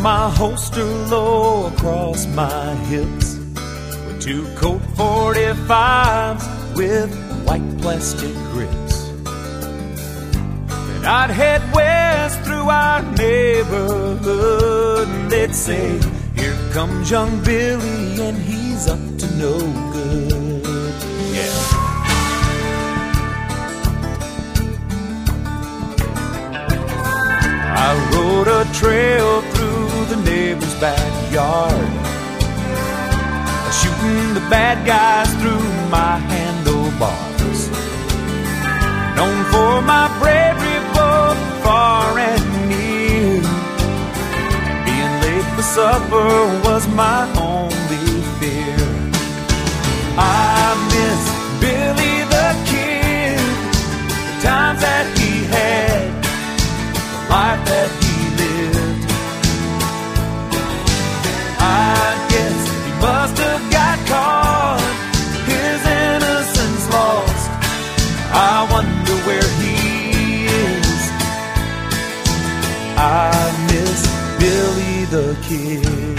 my holster low across my hips with two Colt 45s with white plastic grips. And I'd head west through our neighborhood, and they'd say, here comes young Billy, and he's up to no good. Yeah. I rode a trail through the neighbor's backyard, shooting the bad guys through my handlebars. Known for my bravery both far and near, and being late for supper was my only fear. I miss Billy the Kid, the times that he had, the life that he lived. I guess he must have got caught, his innocence lost. I wonder where he is. I miss Billy the Kid.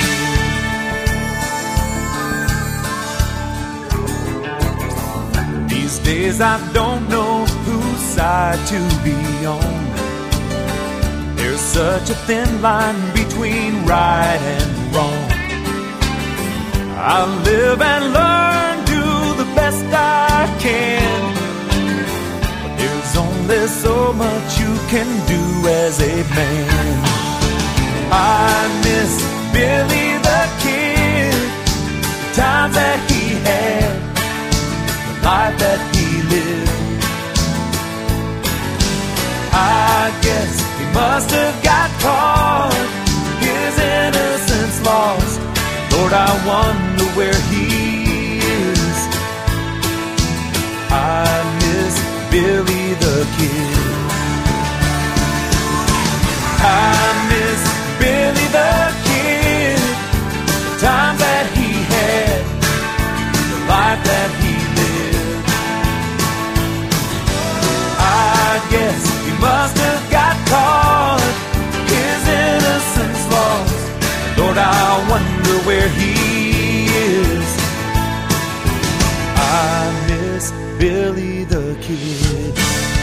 These days I don't know whose side to be on. There's such a thin line between right and wrong. I live and learn, do the best I can, but there's only so much you can do as a man. I miss Billy the Kid, the times that he had, the life that he lived. I guess he must have got caught, his innocence lost. Lord, I wonder where he is. I miss Billy the Kid. I miss Billy the Kid, the time that he had, the life that he lived. I guess he must have got caught, his innocence lost. Lord, I wonder where he is. I miss Billy the Kid.